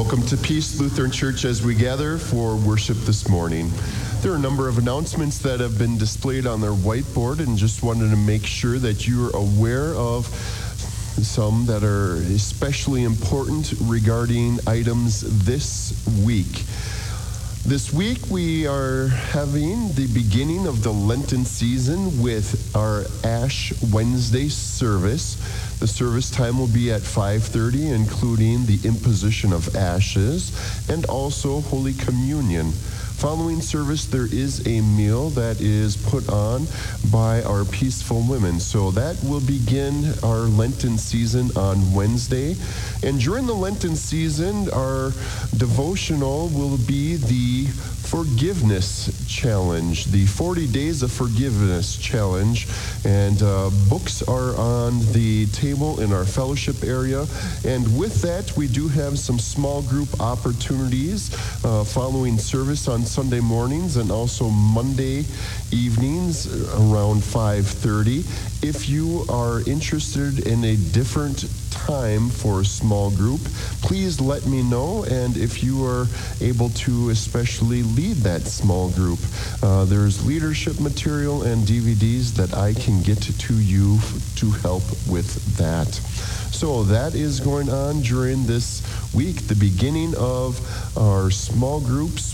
Welcome to Peace Lutheran Church as we gather for worship this morning. There are a number of announcements that have been displayed on their whiteboard, and just wanted to make sure that you are aware of some that are especially important regarding items this week. This week we are having the beginning of the Lenten season with our Ash Wednesday service. The service time will be at 5:30, including the imposition of ashes and also Holy Communion. Following service, there is a meal that is put on by our Peaceful Women. So that will begin our Lenten season on Wednesday. And during the Lenten season, our devotional will be the Forgiveness Challenge, the 40 Days of Forgiveness Challenge. And books are on the table in our fellowship area. And with that, we do have some small group opportunities following service on Sunday mornings and also Monday evenings around 5:30. If you are interested in a different time for a small group, please let me know, and if you are able to especially lead that small group, there's leadership material and DVDs that I can get to you to help with that. So that is going on during this week, the beginning of our small groups.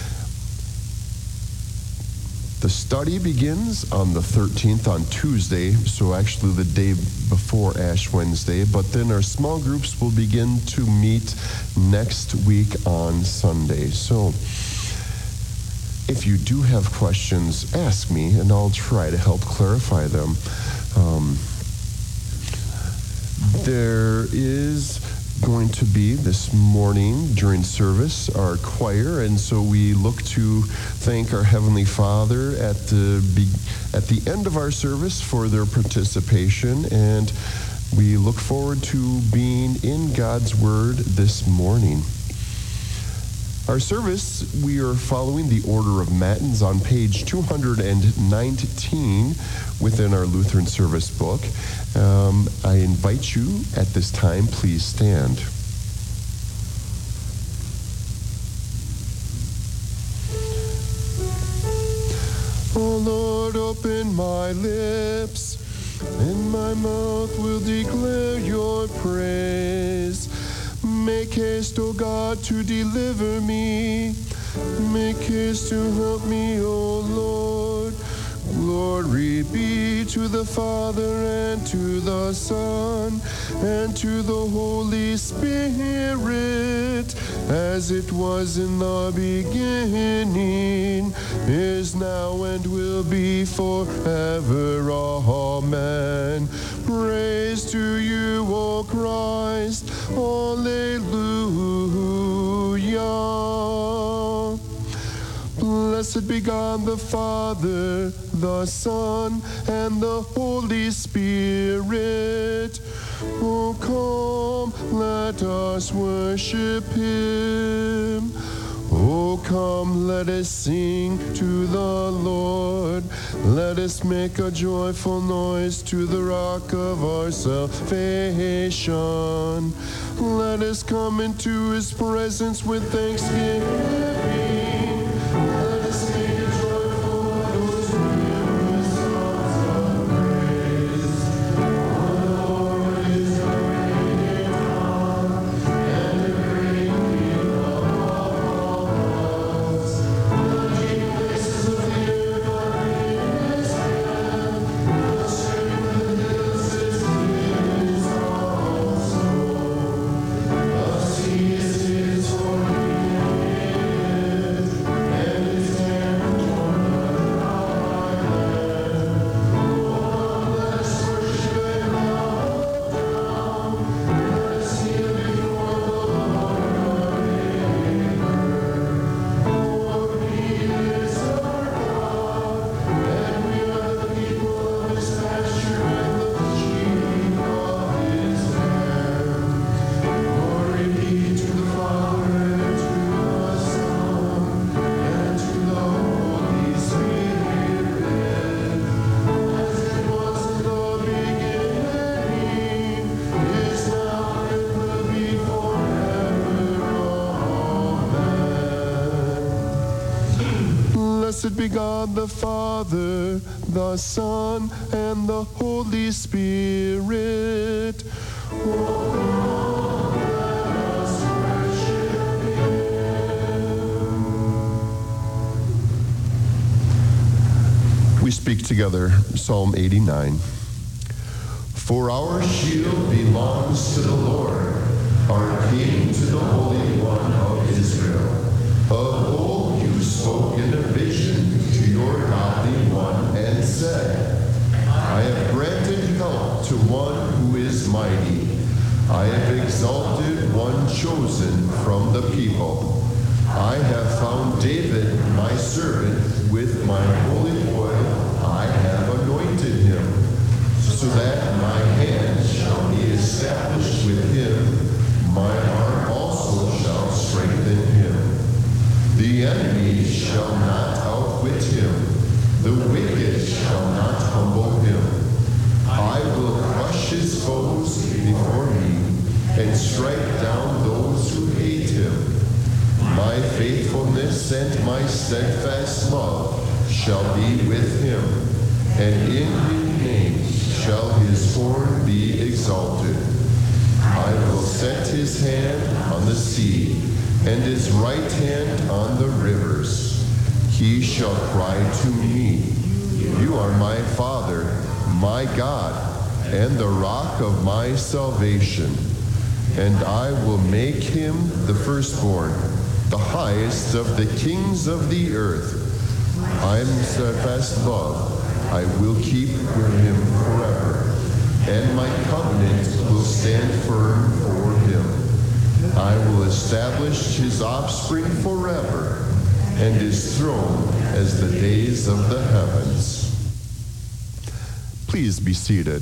The study begins on the 13th on Tuesday, so actually the day before Ash Wednesday, but then our small groups will begin to meet next week on Sunday. So if you do have questions, ask me and I'll try to help clarify them. There is going to be this morning during service our choir, and so we look to thank our Heavenly Father at the end of our service for their participation, and we look forward to being in God's Word this morning. Our service, we are following the order of Matins on page 219 within our Lutheran service book. I invite you at this time, please stand. Oh Lord, open my lips, and my mouth will declare your praise. Make haste, O God, to deliver me. Make haste to help me, O Lord. Glory be to the Father, and to the Son, and to the Holy Spirit, as it was in the beginning, is now, and will be forever. Amen. Praise to you, O Christ. Alleluia. Blessed be God the Father, the Son, and the Holy Spirit. Oh, come, let us worship him. Oh, come, let us sing to the Lord. Let us make a joyful noise to the rock of our salvation. Let us come into his presence with thanksgiving. Let us make a joyful noise to him with songs of praise. For the Lord is great in power, and a great King above all gods. The deep places of the earth are in his hand. The strength of the hills is his also. The sea is his, for he made it. Glory God the Father, the Son, and the Holy Spirit. Oh, let us worship Him. We speak together Psalm 89. For our shield belongs to the Lord, our King, to the Holy One of Israel. Of old you spoke in a vision to your godly one and said, I have granted help to one who is mighty. I have exalted one chosen from the people. I have found David, my servant, with my holy oil I have anointed him, so that my hand shall be established with him. My arm also shall strengthen him. The enemy shall not outwit him. The wicked shall not humble him. I will crush his foes before me and strike down those who hate him. My faithfulness and my steadfast love shall be with him, and in his name shall his horn be exalted. I will set his hand on the sea, and his right hand on the rivers. He shall cry to me, you are my Father, my God, and the rock of my salvation. And I will make him the firstborn, the highest of the kings of the earth. I am steadfast love, I will keep him forever, and my covenant will stand firm for him. I will establish his offspring forever, and his throne as the days of the heavens. Please be seated.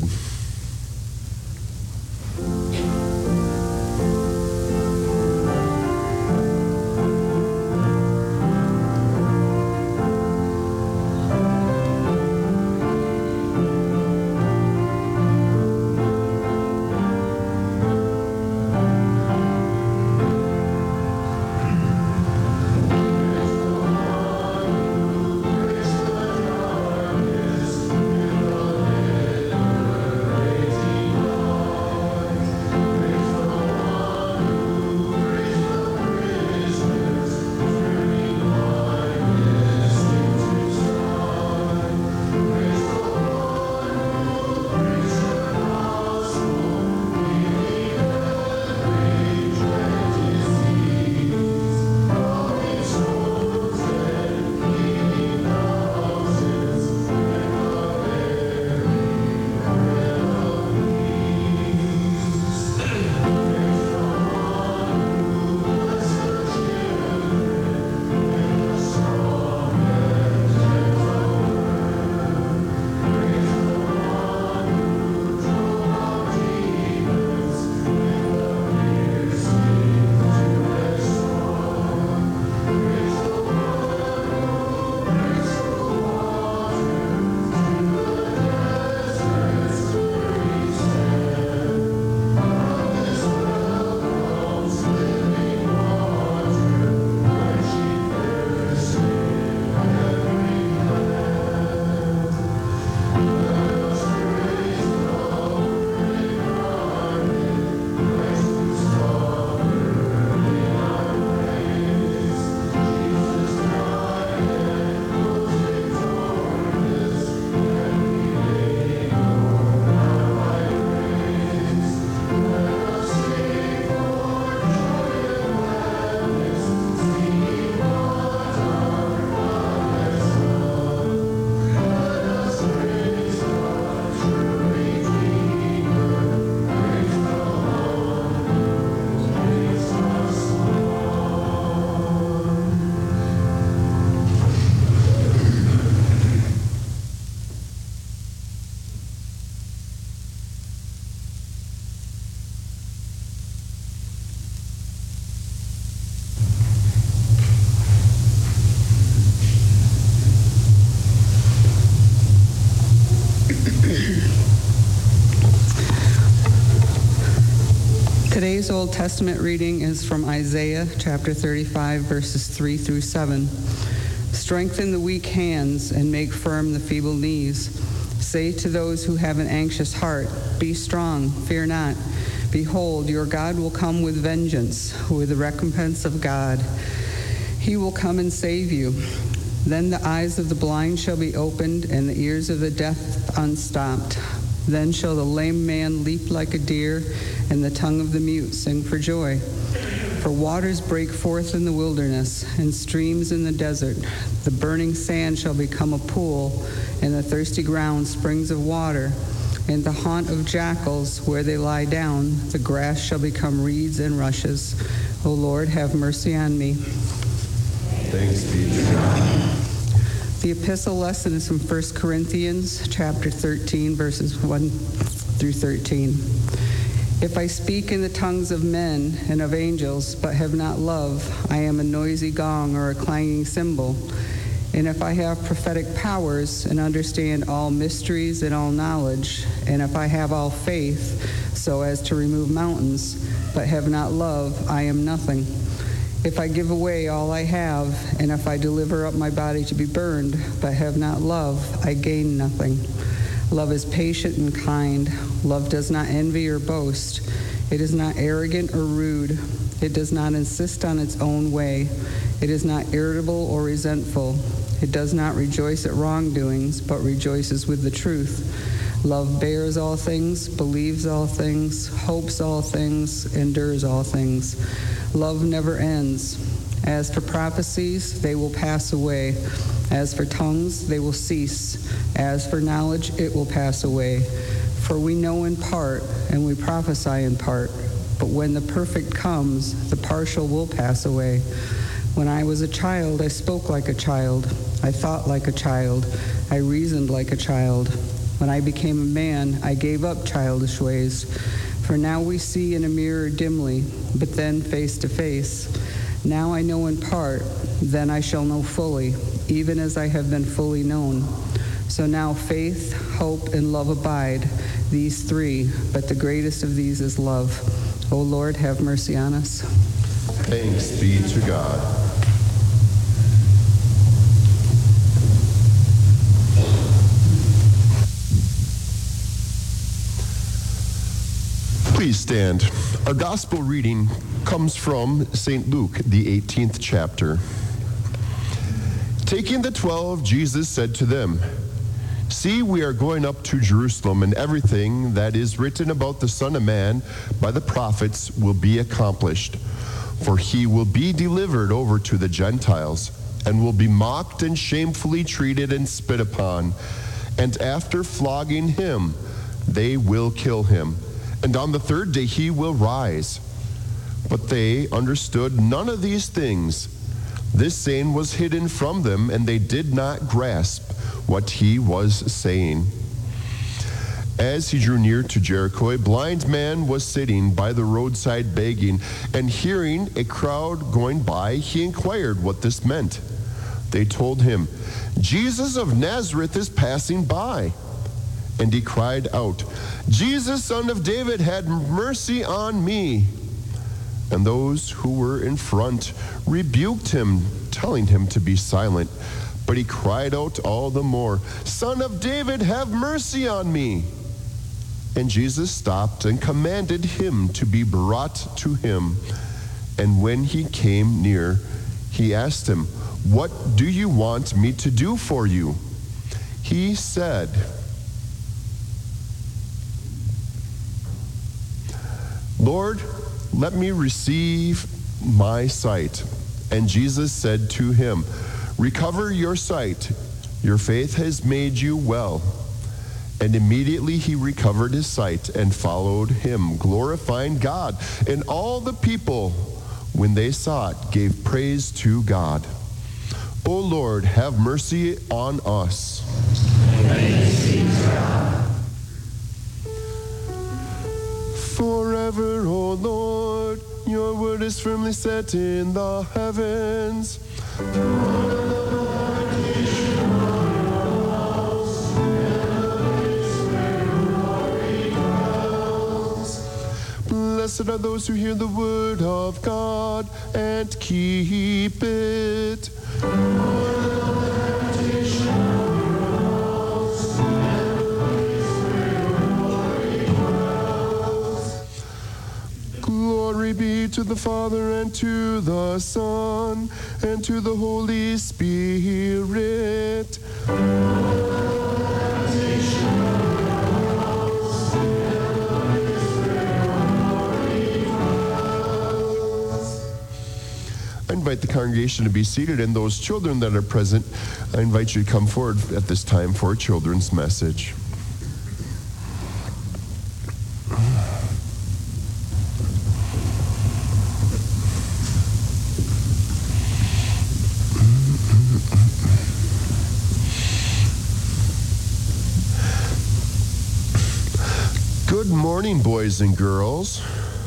Today's Old Testament reading is from Isaiah chapter 35, verses 3 through 7. Strengthen the weak hands and make firm the feeble knees. Say to those who have an anxious heart, be strong, fear not. Behold, your God will come with vengeance, with the recompense of God. He will come and save you. Then the eyes of the blind shall be opened, and the ears of the deaf unstopped. Then shall the lame man leap like a deer, and the tongue of the mute sing for joy. For waters break forth in the wilderness, and streams in the desert. The burning sand shall become a pool, and the thirsty ground springs of water. In the haunt of jackals, where they lie down, the grass shall become reeds and rushes. O Lord, have mercy on me. Thanks be to God. The epistle lesson is from 1 Corinthians chapter 13, verses 1 through 13. If I speak in the tongues of men and of angels, but have not love, I am a noisy gong or a clanging cymbal. And if I have prophetic powers and understand all mysteries and all knowledge, and if I have all faith so as to remove mountains, but have not love, I am nothing. If I give away all I have, and if I deliver up my body to be burned, but have not love, I gain nothing. Love is patient and kind. Love does not envy or boast. It is not arrogant or rude. It does not insist on its own way. It is not irritable or resentful. It does not rejoice at wrongdoings, but rejoices with the truth. Love bears all things, believes all things, hopes all things, endures all things. Love never ends. As for prophecies, they will pass away. As for tongues, they will cease. As for knowledge, it will pass away. For we know in part, and we prophesy in part. But when the perfect comes, the partial will pass away. When I was a child, I spoke like a child. I thought like a child. I reasoned like a child. When I became a man, I gave up childish ways. For now we see in a mirror dimly, but then face to face. Now I know in part, then I shall know fully, even as I have been fully known. So now faith, hope, and love abide, these three, but the greatest of these is love. O Lord, have mercy on us. Thanks be to God. Please stand. Our gospel reading comes from St. Luke, the 18th chapter. Taking the 12, Jesus said to them, "See, we are going up to Jerusalem, and everything that is written about the Son of Man by the prophets will be accomplished. For he will be delivered over to the Gentiles, and will be mocked and shamefully treated and spit upon. And after flogging him, they will kill him. And on the third day he will rise." But they understood none of these things. This saying was hidden from them, and they did not grasp what he was saying. As he drew near to Jericho, a blind man was sitting by the roadside begging, and hearing a crowd going by, he inquired what this meant. They told him, "Jesus of Nazareth is passing by." And he cried out, "Jesus, Son of David, have mercy on me." And those who were in front rebuked him, telling him to be silent. But he cried out all the more, "Son of David, have mercy on me." And Jesus stopped and commanded him to be brought to him. And when he came near, he asked him, "What do you want me to do for you?" He said, "Lord, let me receive my sight." And Jesus said to him, "Recover your sight. Your faith has made you well." And immediately he recovered his sight and followed him, glorifying God. And all the people, when they saw it, gave praise to God. O Lord, have mercy on us. Thanks be to God. Forever, O Lord, your word is firmly set in the heavens. Blessed are those who hear the word of God and keep it. Glory be to the Father, and to the Son, and to the Holy Spirit. I invite the congregation to be seated, and those children that are present, I invite you to come forward at this time for a children's message. Good morning, boys and girls.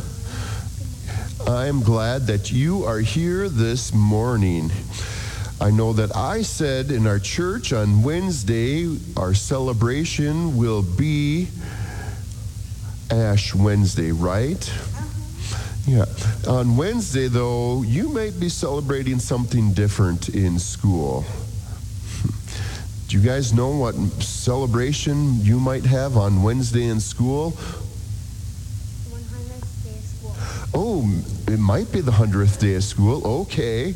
I'm glad that you are here this morning. I know that I said in our church on Wednesday, our celebration will be Ash Wednesday, right? Yeah. On Wednesday, though, you might be celebrating something different in school. Do you guys know what celebration you might have on Wednesday in school? 100th day of school. Oh, it might be the 100th day of school. Okay.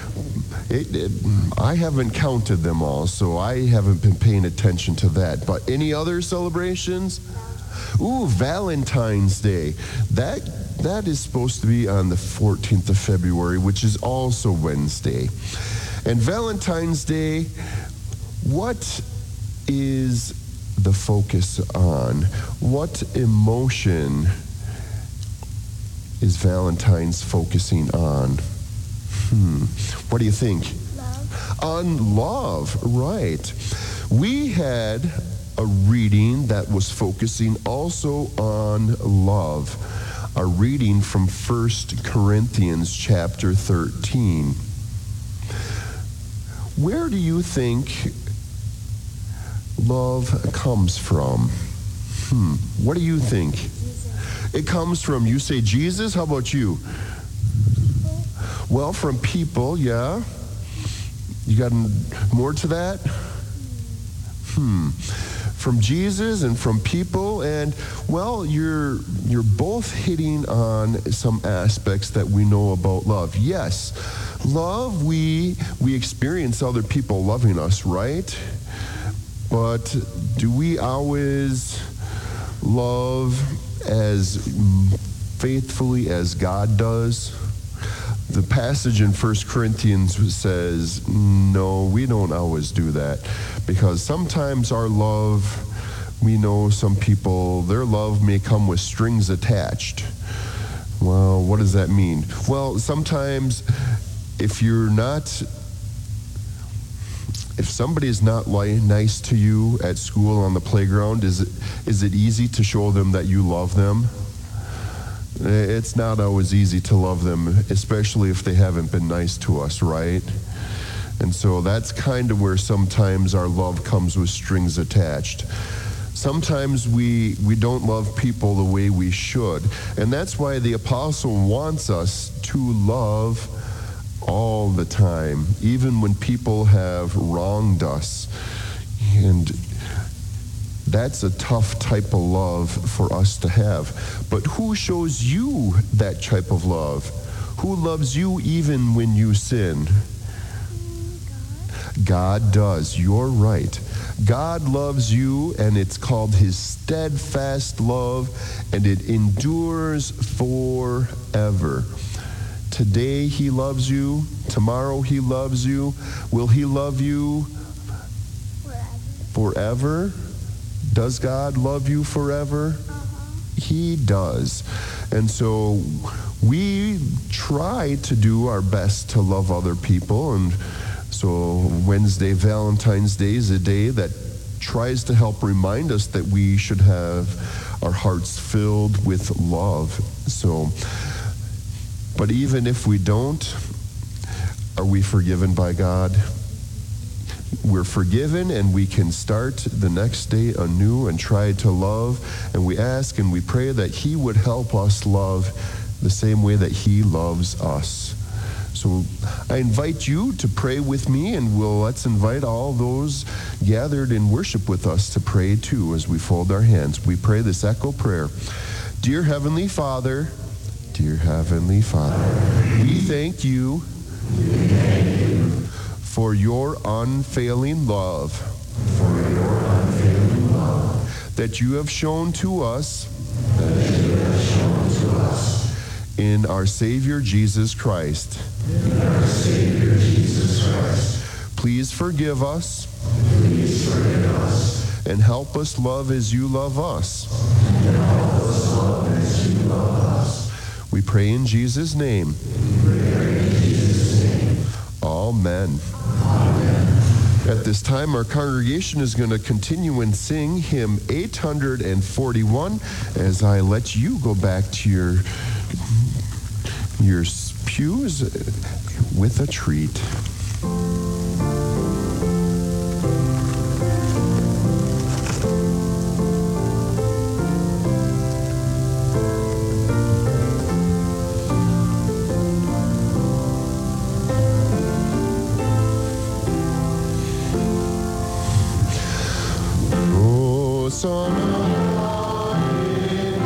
I haven't counted them all, so I haven't been paying attention to that. But any other celebrations? Ooh, Valentine's Day. That is supposed to be on the 14th of February, which is also Wednesday. And Valentine's Day, what is the focus on? What emotion is Valentine's focusing on? What do you think? Love. On love, right. We had a reading that was focusing also on love. A reading from 1 Corinthians chapter 13. Where do you think love comes from? What do you think? Jesus. It comes from, you say Jesus, how about you? Well, from people, yeah. You got more to that? From Jesus and from people, and well, you're both hitting on some aspects that we know about love. Yes, love, we experience other people loving us, right? But do we always love as faithfully as God does? The passage in 1 Corinthians says, no, we don't always do that. Because sometimes our love, we know some people, their love may come with strings attached. Well, what does that mean? Well, sometimes if somebody is not nice to you at school on the playground, is it easy to show them that you love them? It's not always easy to love them, especially if they haven't been nice to us, right? And so that's kind of where sometimes our love comes with strings attached. Sometimes we don't love people the way we should. And that's why the apostle wants us to love all the time, even when people have wronged us. And that's a tough type of love for us to have. But who shows you that type of love? Who loves you even when you sin? God does. You're right. God loves you, and it's called his steadfast love, and it endures forever. Today he loves you. Tomorrow he loves you. Will he love you forever? Does God love you forever? He does. And so we try to do our best to love other people. And so Wednesday, Valentine's Day, is a day that tries to help remind us that we should have our hearts filled with love. So, but even if we don't, are we forgiven by God? We're forgiven, and we can start the next day anew and try to love. And we ask and we pray that he would help us love the same way that he loves us. So I invite you to pray with me, and let's invite all those gathered in worship with us to pray too as we fold our hands. We pray this echo prayer. Dear Heavenly Father, we thank you for your unfailing love, that you have shown to us in our Savior Jesus Christ. Please forgive us and help us love as you love us. We pray in Jesus' name. Amen. At this time, our congregation is going to continue and sing hymn 841 as I let you go back to your pews with a treat. Oh, Son of God in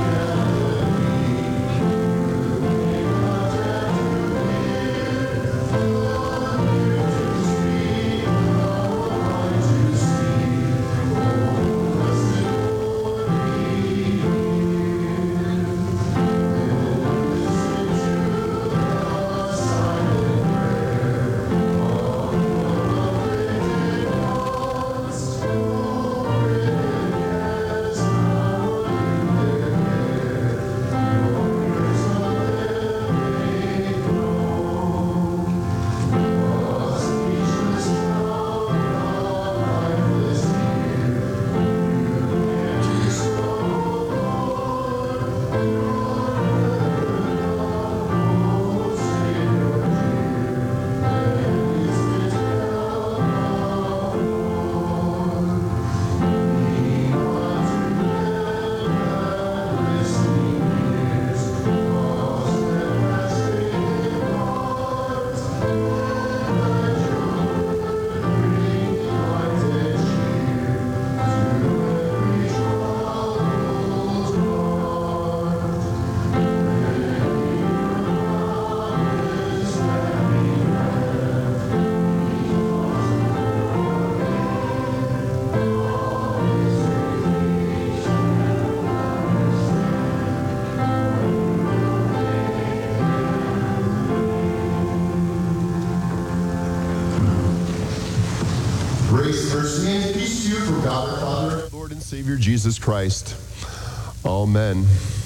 Grace, mercy, and peace to you from God our Father, Lord and Savior Jesus Christ. Amen.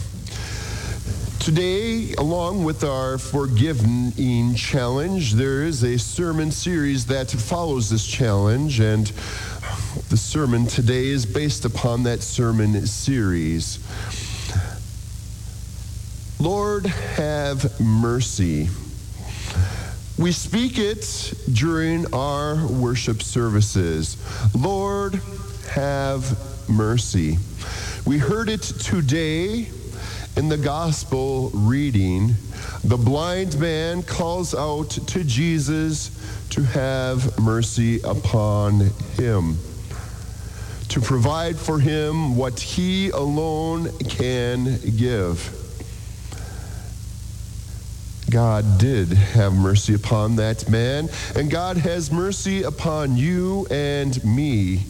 Today, along with our Forgiving Challenge, there is a sermon series that follows this challenge, and the sermon today is based upon that sermon series. Lord, have mercy. We speak it during our worship services. Lord, have mercy. We heard it today in the gospel reading. The blind man calls out to Jesus to have mercy upon him, to provide for him what he alone can give. God did have mercy upon that man, and God has mercy upon you and me,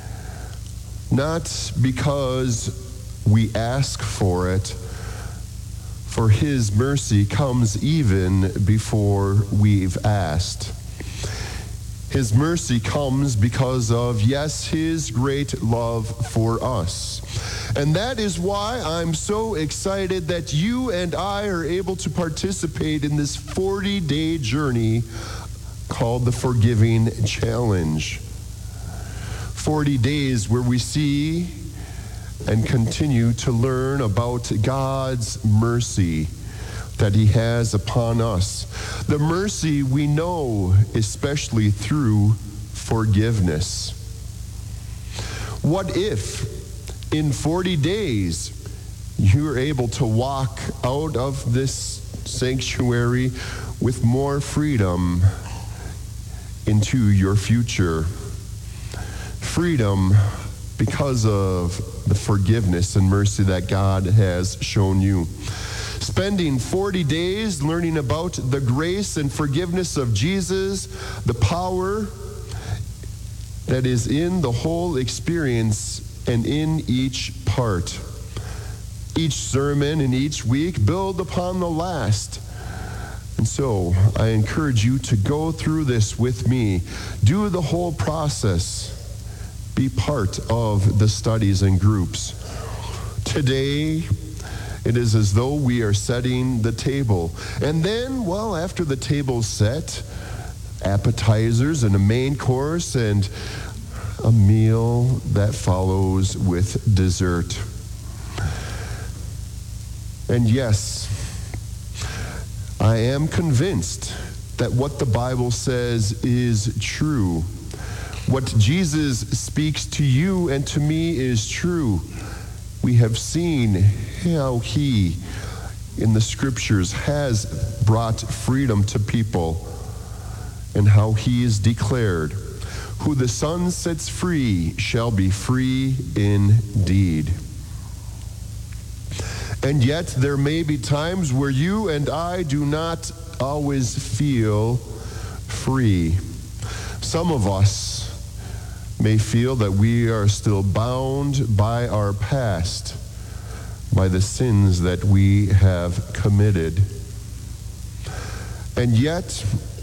not because we ask for it, for his mercy comes even before we've asked. His mercy comes because of, yes, his great love for us. And that is why I'm so excited that you and I are able to participate in this 40-day journey called the Forgiving Challenge. 40 days where we see and continue to learn about God's mercy that he has upon us. The mercy we know, especially through forgiveness. What if in 40 days you're able to walk out of this sanctuary with more freedom into your future. Freedom because of the forgiveness and mercy that God has shown you. Spending 40 days learning about the grace and forgiveness of Jesus, the power that is in the whole experience and in each part. Each sermon and each week build upon the last. And so I encourage you to go through this with me. Do the whole process. Be part of the studies and groups. Today, it is as though we are setting the table. And then, well, after the table's set, appetizers and a main course and a meal that follows with dessert. And yes, I am convinced that what the Bible says is true. What Jesus speaks to you and to me is true. We have seen how he, in the scriptures, has brought freedom to people and how he is declared, "Who the Son sets free shall be free indeed." And yet there may be times where you and I do not always feel free. Some of us may feel that we are still bound by our past, by the sins that we have committed. And yet,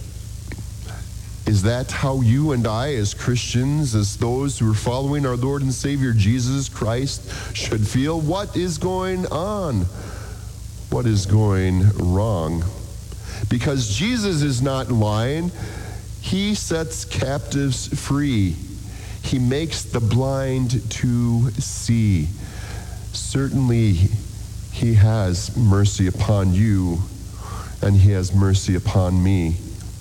is that how you and I as Christians, as those who are following our Lord and Savior Jesus Christ, should feel? What is going on? What is going wrong? Because Jesus is not lying. He sets captives free. He makes the blind to see. Certainly, he has mercy upon you, and he has mercy upon me.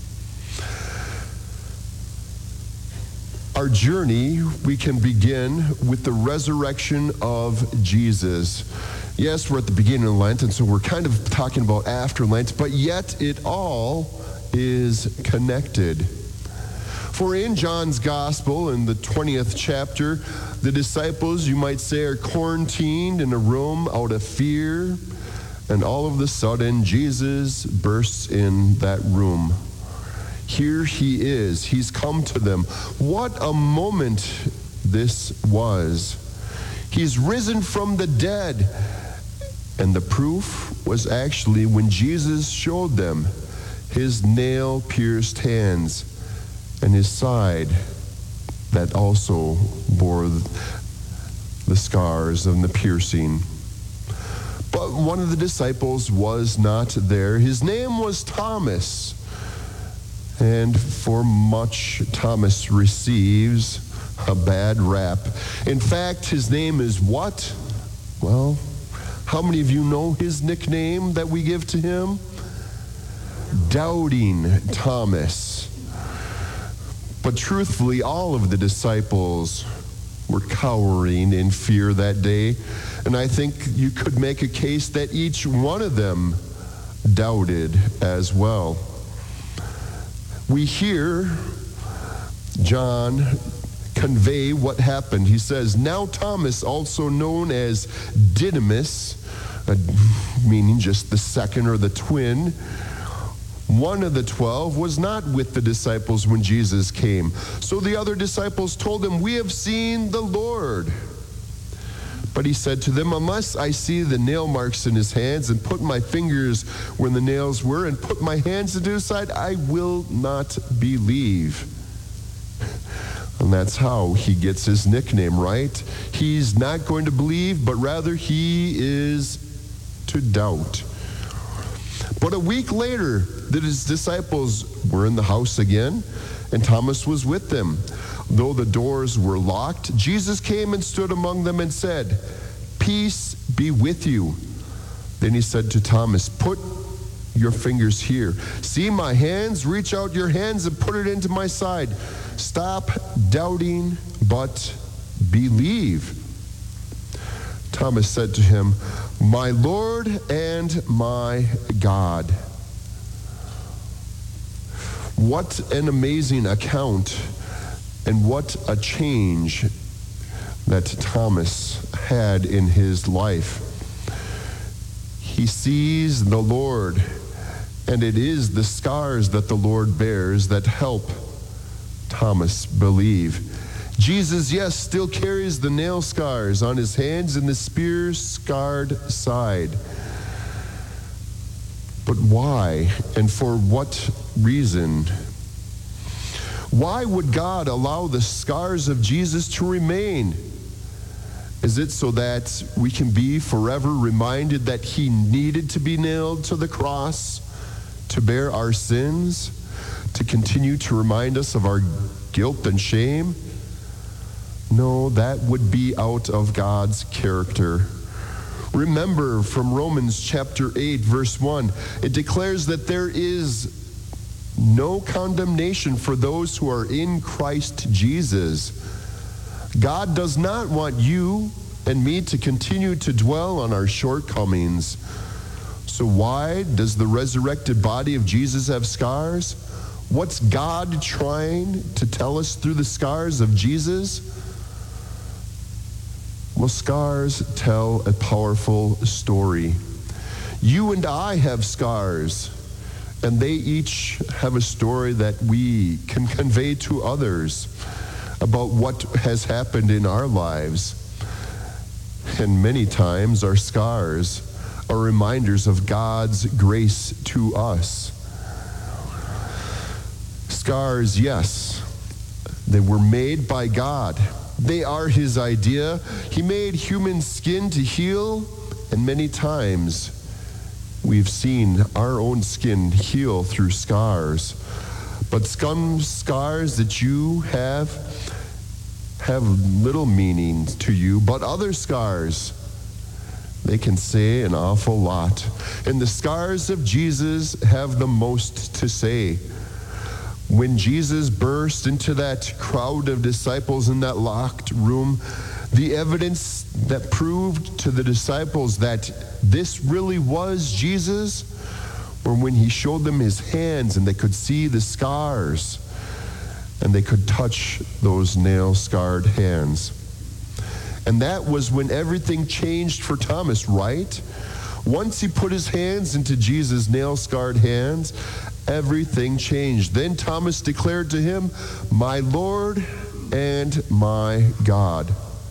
Our journey, we can begin with the resurrection of Jesus. Yes, we're at the beginning of Lent, and so we're kind of talking about after Lent, but yet it all is connected. For in John's Gospel, in the 20th chapter, the disciples, you might say, are quarantined in a room out of fear, and all of a sudden, Jesus bursts in that room. Here he is. He's come to them. What a moment this was. He's risen from the dead. And the proof was actually when Jesus showed them his nail-pierced hands and his side that also bore the scars and the piercing. But one of the disciples was not there. His name was Thomas. And for much, Thomas receives a bad rap. In fact, his name is what? Well, how many of you know his nickname that we give to him? Doubting Thomas. But truthfully, all of the disciples were cowering in fear that day. And I think you could make a case that each one of them doubted as well. We hear John convey what happened. He says, "Now Thomas, also known as Didymus," meaning just the second or the twin, one of the 12, was not with the disciples when Jesus came. So the other disciples told him, "We have seen the Lord." But he said to them, "Unless I see the nail marks in his hands and put my fingers where the nails were and put my hands into his side, I will not believe." And that's how he gets his nickname, right? He's not going to believe, but rather he is to doubt. But a week later, his disciples were in the house again, and Thomas was with them. Though the doors were locked, Jesus came and stood among them and said, "Peace be with you." Then he said to Thomas, "Put your fingers here. See my hands? Reach out your hands and put it into my side. Stop doubting, but believe." Thomas said to him, "My Lord and my God." What an amazing account and what a change that Thomas had in his life. He sees the Lord, and it is the scars that the Lord bears that help Thomas believe. Jesus, yes, still carries the nail scars on his hands and the spear-scarred side. But why and for what reason? Why would God allow the scars of Jesus to remain? Is it so that we can be forever reminded that he needed to be nailed to the cross to bear our sins, to continue to remind us of our guilt and shame? No, that would be out of God's character. Remember from Romans chapter 8, verse 1, it declares that there is no condemnation for those who are in Christ Jesus. God does not want you and me to continue to dwell on our shortcomings. So why does the resurrected body of Jesus have scars? What's God trying to tell us through the scars of Jesus? Well, scars tell a powerful story. You and I have scars, and they each have a story that we can convey to others about what has happened in our lives. And many times our scars are reminders of God's grace to us. Scars, yes, they were made by God. They are his idea. He made human skin to heal, and many times we've seen our own skin heal through scars. But some scars that you have little meaning to you, but other scars, they can say an awful lot. And the scars of Jesus have the most to say. When Jesus burst into that crowd of disciples in that locked room, the evidence that proved to the disciples that this really was Jesus, or when he showed them his hands and they could see the scars and they could touch those nail-scarred hands. And that was when everything changed for Thomas, right? Once he put his hands into Jesus' nail-scarred hands, everything changed. Then Thomas declared to him, "My Lord and my God."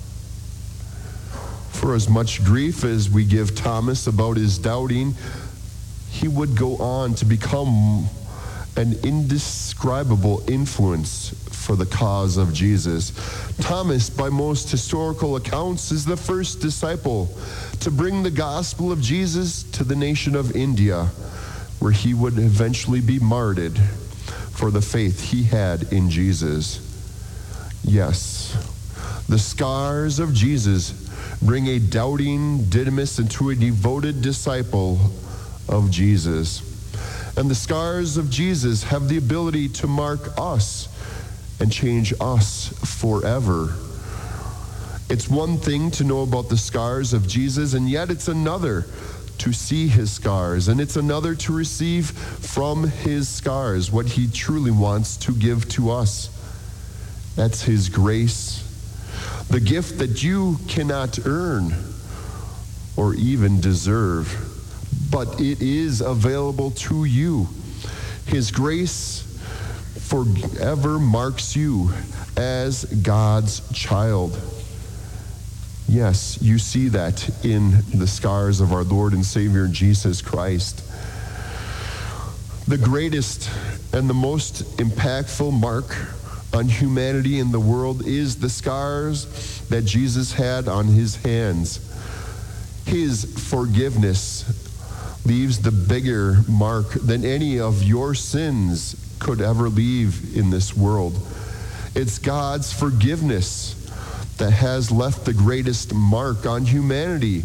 For as much grief as we give Thomas about his doubting, he would go on to become an indescribable influence for the cause of Jesus. Thomas, by most historical accounts, is the first disciple to bring the gospel of Jesus to the nation of India, where he would eventually be martyred for the faith he had in Jesus. Yes, the scars of Jesus bring a doubting Didymus into a devoted disciple of Jesus. And the scars of Jesus have the ability to mark us and change us forever. It's one thing to know about the scars of Jesus, and yet it's another to see his scars, and it's another to receive from his scars what he truly wants to give to us. That's his grace, the gift that you cannot earn or even deserve, but it is available to you. His grace forever marks you as God's child. Yes, you see that in the scars of our Lord and Savior Jesus Christ. The greatest and the most impactful mark on humanity in the world is the scars that Jesus had on his hands. His forgiveness leaves the bigger mark than any of your sins could ever leave in this world. It's God's forgiveness that has left the greatest mark on humanity.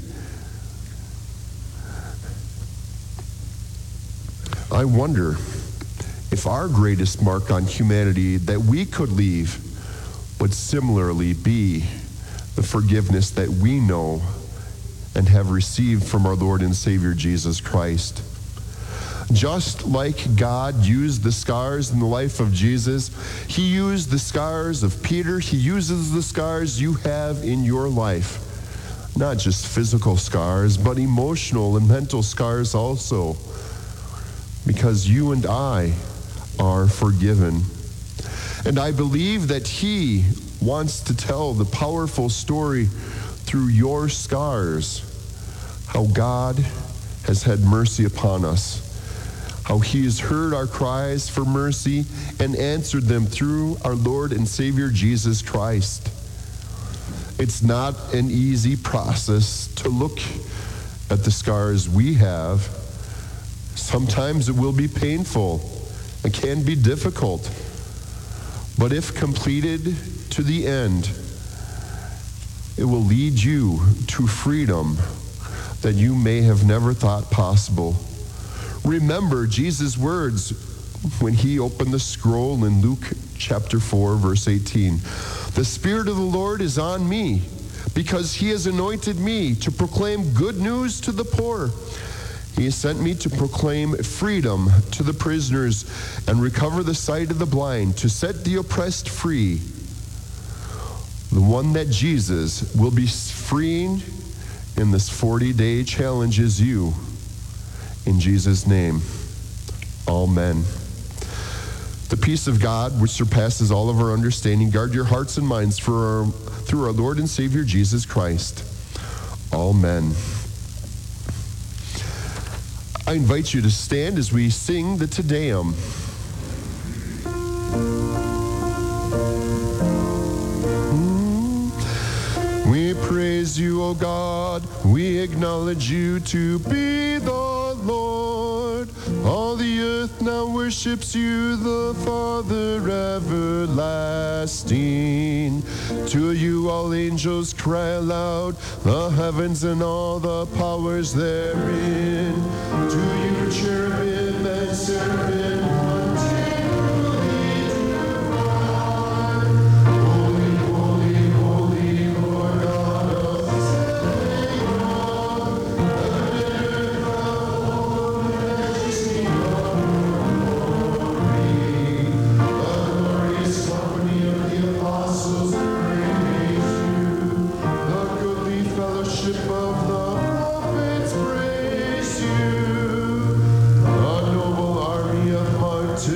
I wonder if our greatest mark on humanity that we could leave would similarly be the forgiveness that we know and have received from our Lord and Savior Jesus Christ. Just like God used the scars in the life of Jesus, he used the scars of Peter. He uses the scars you have in your life. Not just physical scars, but emotional and mental scars also. Because you and I are forgiven. And I believe that he wants to tell the powerful story through your scars, how God has had mercy upon us, how he has heard our cries for mercy and answered them through our Lord and Savior Jesus Christ. It's not an easy process to look at the scars we have. Sometimes it will be painful. It can be difficult. But if completed to the end, it will lead you to freedom that you may have never thought possible. Remember Jesus' words when he opened the scroll in Luke chapter 4, verse 18. The Spirit of the Lord is on me because he has anointed me to proclaim good news to the poor. He has sent me to proclaim freedom to the prisoners and recover the sight of the blind, to set the oppressed free. The one that Jesus will be freeing in this 40-day challenge is you. In Jesus' name, amen. The peace of God, which surpasses all of our understanding, guard your hearts and minds through our Lord and Savior Jesus Christ. Amen. I invite you to stand as we sing the Te Deum. We praise you, O God. We acknowledge you to be the Lord. All the earth now worships you, the Father everlasting. To you all angels cry aloud, the heavens and all the powers therein. To you cherubim and seraphim, one take glory to God. Holy, holy, holy, Lord God of Israel. Heaven and earth are full of the majesty of your glory. The glorious company of the apostles praise you. The goodly fellowship of the prophets praise you. A noble army of martyrs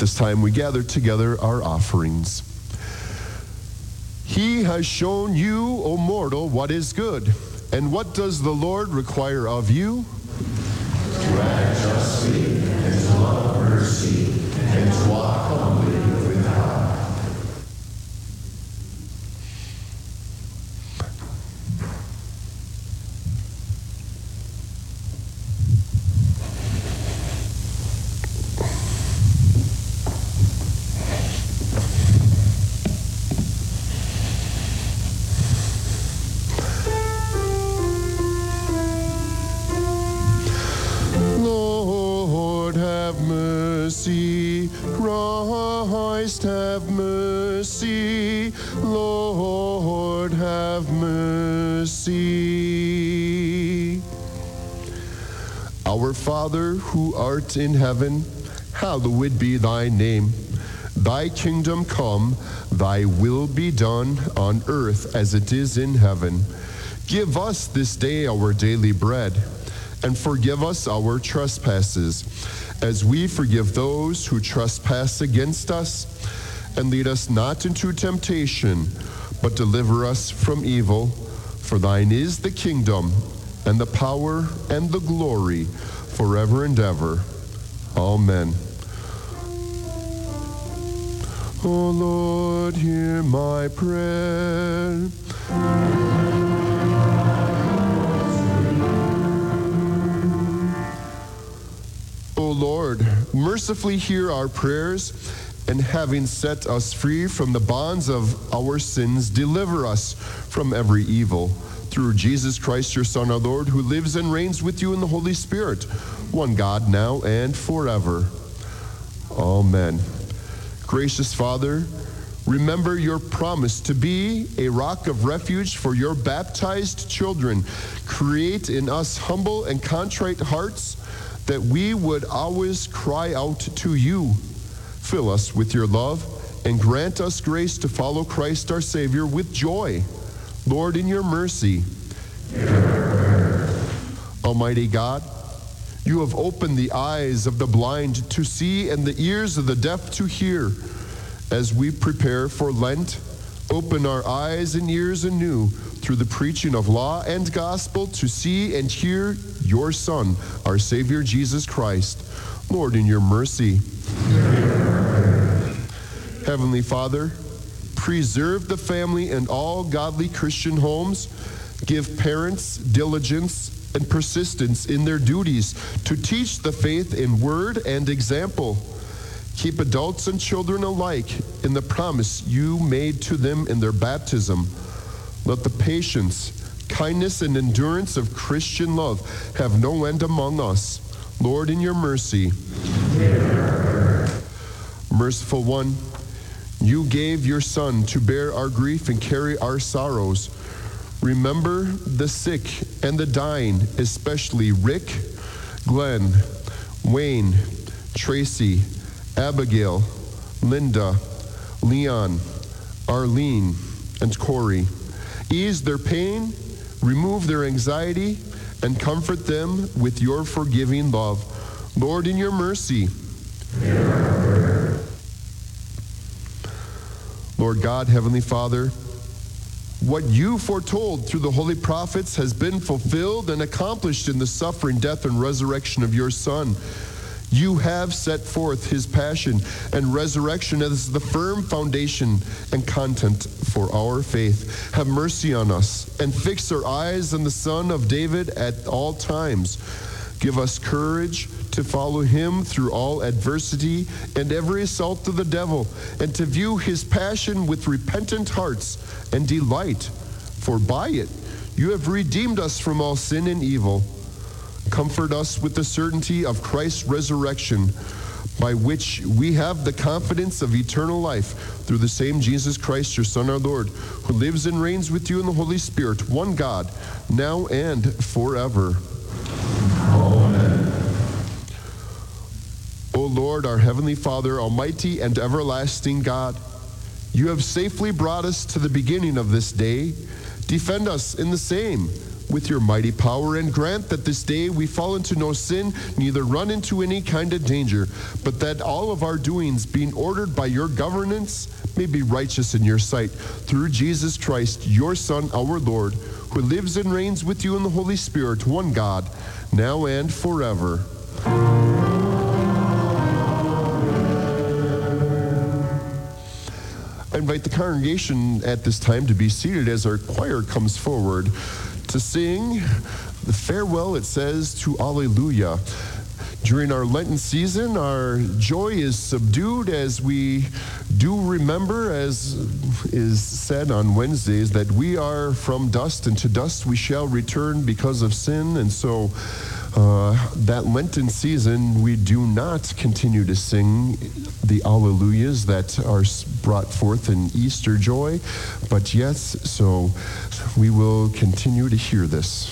this time we gather together our offerings. He has shown you, O mortal, what is good. And what does the Lord require of you? To act justly, and to love mercy, and to walk humbly with God. Christ, have mercy. Lord, have mercy. Our Father, who art in heaven, hallowed be thy name. Thy kingdom come, thy will be done on earth as it is in heaven. Give us this day our daily bread, and forgive us our trespasses, as we forgive those who trespass against us. And lead us not into temptation, but deliver us from evil. For thine is the kingdom, and the power, and the glory, forever and ever. Amen. O Lord, hear my prayer. O Lord, mercifully hear our prayers, and having set us free from the bonds of our sins, deliver us from every evil. Through Jesus Christ, your Son, our Lord, who lives and reigns with you in the Holy Spirit, one God, now and forever. Amen. Gracious Father, remember your promise to be a rock of refuge for your baptized children. Create in us humble and contrite hearts, that we would always cry out to you. Fill us with your love, and grant us grace to follow Christ our Savior with joy. Lord, in your mercy. Almighty God, you have opened the eyes of the blind to see and the ears of the deaf to hear. As we prepare for Lent, open our eyes and ears anew through the preaching of law and gospel to see and hear your Son, our Savior Jesus Christ. Lord, in your mercy. Heavenly Father, preserve the family and all godly Christian homes. Give parents diligence and persistence in their duties to teach the faith in word and example. Keep adults and children alike in the promise you made to them in their baptism. Let the patience, kindness, and endurance of Christian love have no end among us. Lord, in your mercy. Merciful One, you gave your Son to bear our grief and carry our sorrows. Remember the sick and the dying, especially Rick, Glenn, Wayne, Tracy, Abigail, Linda, Leon, Arlene, and Corey. Ease their pain, remove their anxiety, and comfort them with your forgiving love. Lord, in your mercy. Lord God, Heavenly Father, what you foretold through the holy prophets has been fulfilled and accomplished in the suffering, death, and resurrection of your Son. You have set forth his passion and resurrection as the firm foundation and content for our faith. Have mercy on us and fix our eyes on the Son of David at all times. Give us courage to follow him through all adversity and every assault of the devil, and to view his passion with repentant hearts and delight, for by it you have redeemed us from all sin and evil. Comfort us with the certainty of Christ's resurrection, by which we have the confidence of eternal life through the same Jesus Christ, your Son, our Lord, who lives and reigns with you in the Holy Spirit, one God, now and forever. Amen. O Lord, our Heavenly Father, Almighty and everlasting God, you have safely brought us to the beginning of this day. Defend us in the same. with your mighty power, and grant that this day we fall into no sin, neither run into any kind of danger, but that all of our doings, being ordered by your governance, may be righteous in your sight. Through Jesus Christ, your Son, our Lord, who lives and reigns with you in the Holy Spirit, one God, now and forever. I invite the congregation at this time to be seated as our choir comes forward to sing the farewell, it says, to Alleluia. During our Lenten season, our joy is subdued as we do remember, as is said on Wednesdays, that we are from dust, and to dust we shall return because of sin. And so that Lenten season, we do not continue to sing the Alleluias that are brought forth in Easter joy, but yes, so we will continue to hear this.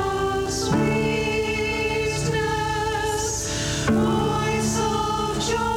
Voice of joy.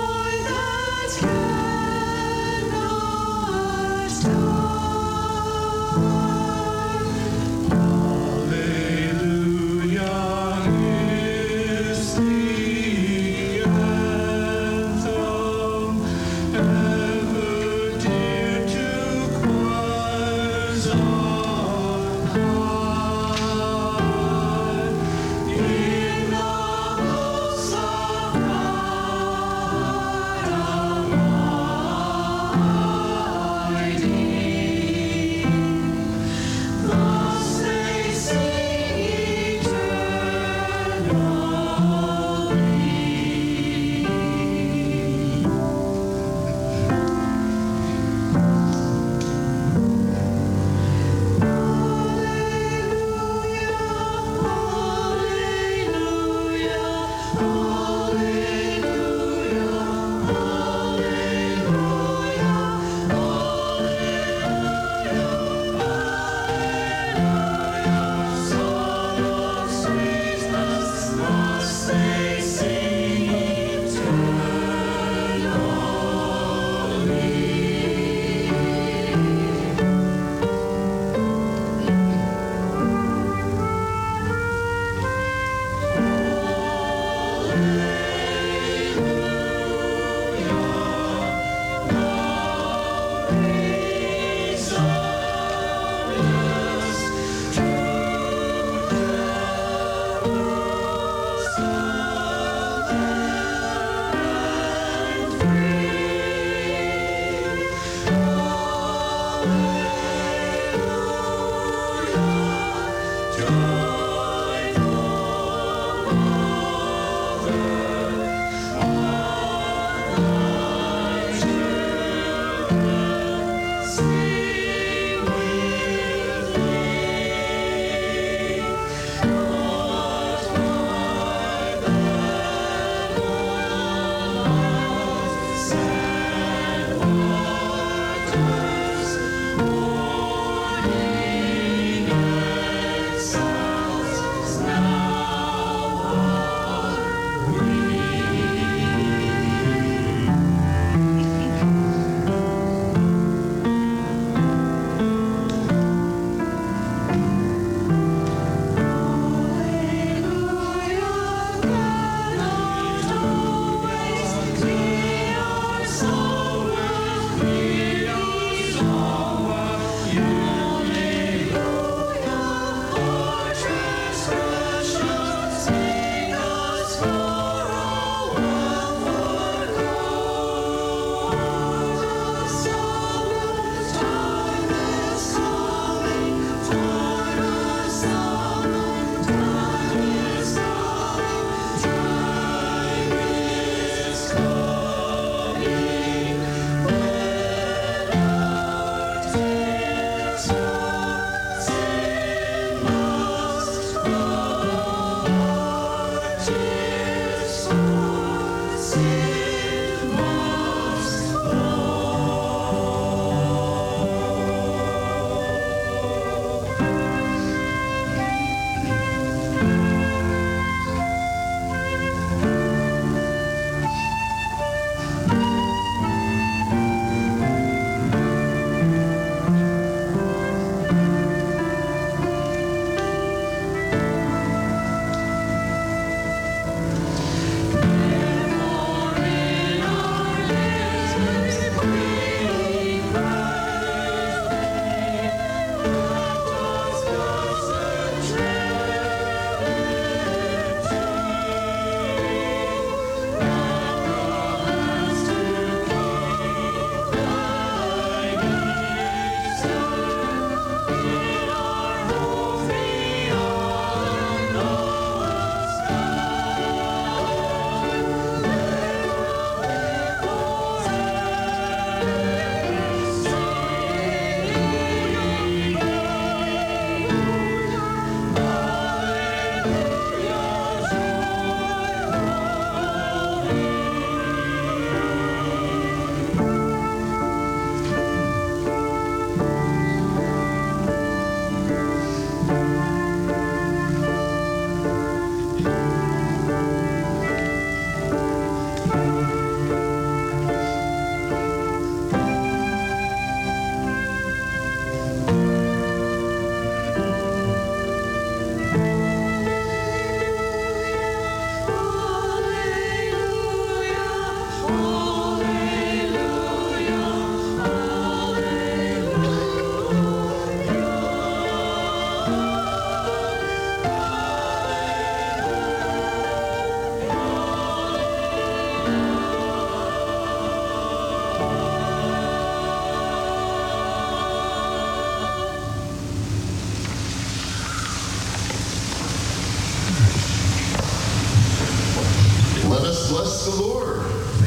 Bless the Lord.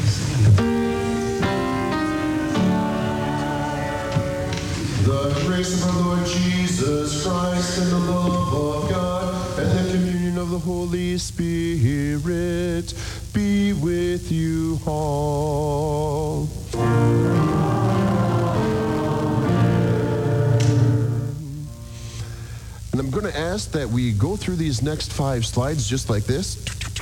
The grace of our Lord Jesus Christ and the love of God and the communion of the Holy Spirit be with you all. And I'm going to ask that we go through these next 5 slides just like this.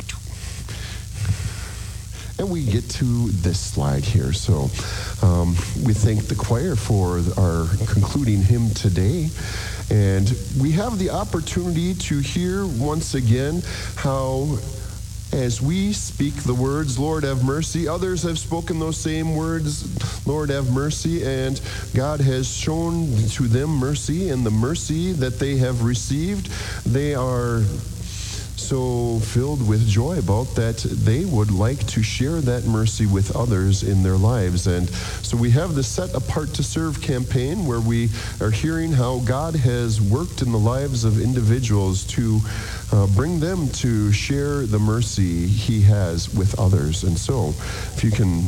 And we get to this slide here. So we thank the choir for our concluding hymn today. And we have the opportunity to hear once again how, as we speak the words, Lord have mercy, others have spoken those same words, Lord have mercy, and God has shown to them mercy, and the mercy that they have received, they are so filled with joy about that they would like to share that mercy with others in their lives. And so we have the Set Apart to Serve campaign where we are hearing how God has worked in the lives of individuals to bring them to share the mercy he has with others. And so if you can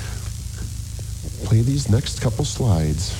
play these next couple slides.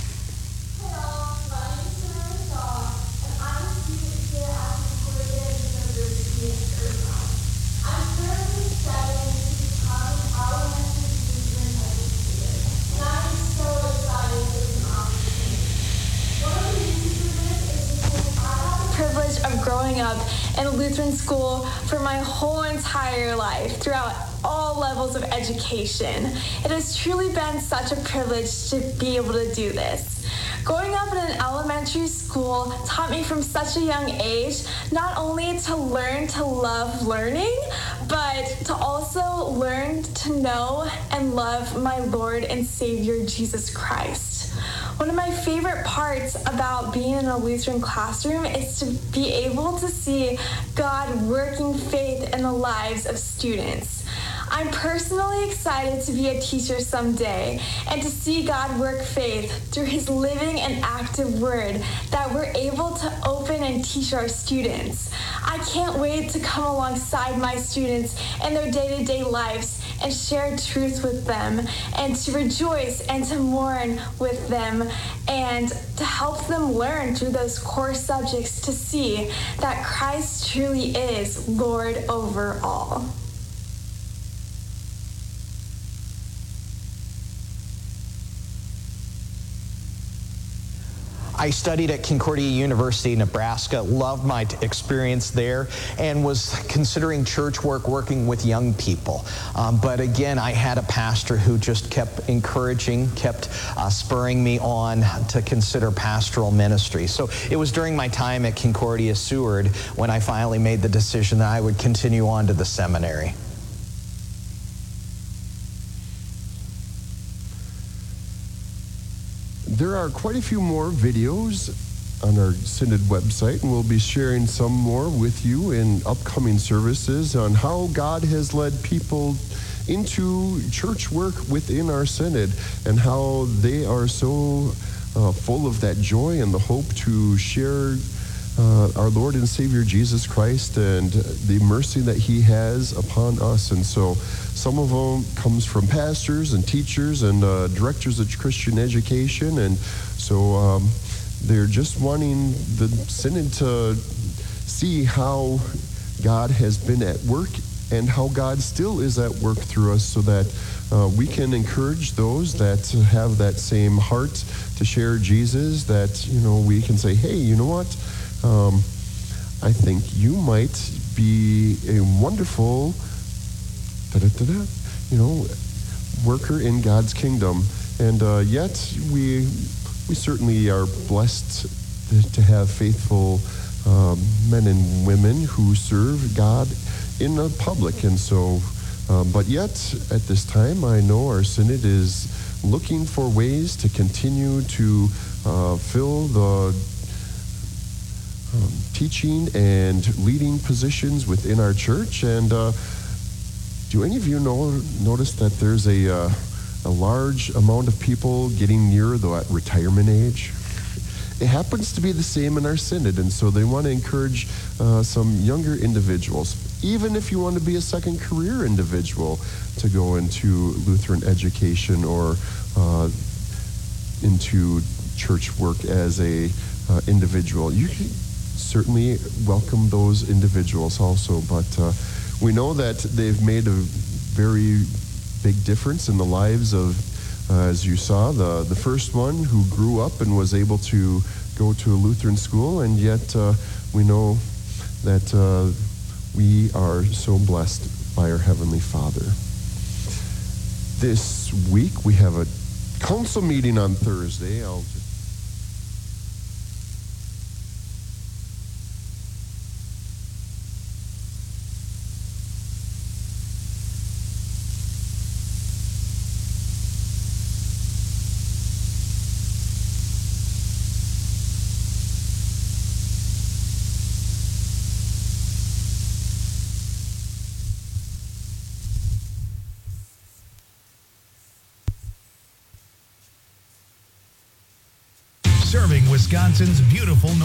Of growing up in a Lutheran school for my whole entire life, throughout all levels of education. It has truly been such a privilege to be able to do this. Growing up in an elementary school taught me from such a young age not only to learn to love learning, but to also learn to know and love my Lord and Savior, Jesus Christ. One of my favorite parts about being in a Lutheran classroom is to be able to see God working faith in the lives of students. I'm personally excited to be a teacher someday and to see God work faith through his living and active word that we're able to open and teach our students. I can't wait to come alongside my students in their day-to-day lives and share truth with them and to rejoice and to mourn with them and to help them learn through those core subjects to see that Christ truly is Lord over all. I studied at Concordia University, Nebraska, loved my experience there, and was considering church work, working with young people. But again, I had a pastor who just kept encouraging, kept spurring me on to consider pastoral ministry. So it was during my time at Concordia Seward when I finally made the decision that I would continue on to the seminary. There are quite a few more videos on our Synod website, and we'll be sharing some more with you in upcoming services on how God has led people into church work within our Synod and how they are so full of that joy and the hope to share our Lord and Savior Jesus Christ and the mercy that He has upon us. And so some of them comes from pastors and teachers and directors of Christian education. And so they're just wanting the Synod to see how God has been at work and how God still is at work through us, so that we can encourage those that have that same heart to share Jesus, that, we can say, hey, you know what? I think you might be a wonderful, worker in God's kingdom. And yet we certainly are blessed to have faithful men and women who serve God in the public. And so, but yet at this time, I know our Synod is looking for ways to continue to fill the teaching and leading positions within our church. And do any of you notice that there's a large amount of people getting near the retirement age? It happens to be the same in our Synod, and so they want to encourage some younger individuals, even if you want to be a second career individual, to go into Lutheran education or into church work as a individual. You can certainly welcome those individuals also, but we know that they've made a very big difference in the lives of, as you saw, the first one who grew up and was able to go to a Lutheran school, and yet we know that we are so blessed by our Heavenly Father. This week we have a council meeting on Thursday. Serving Wisconsin's beautiful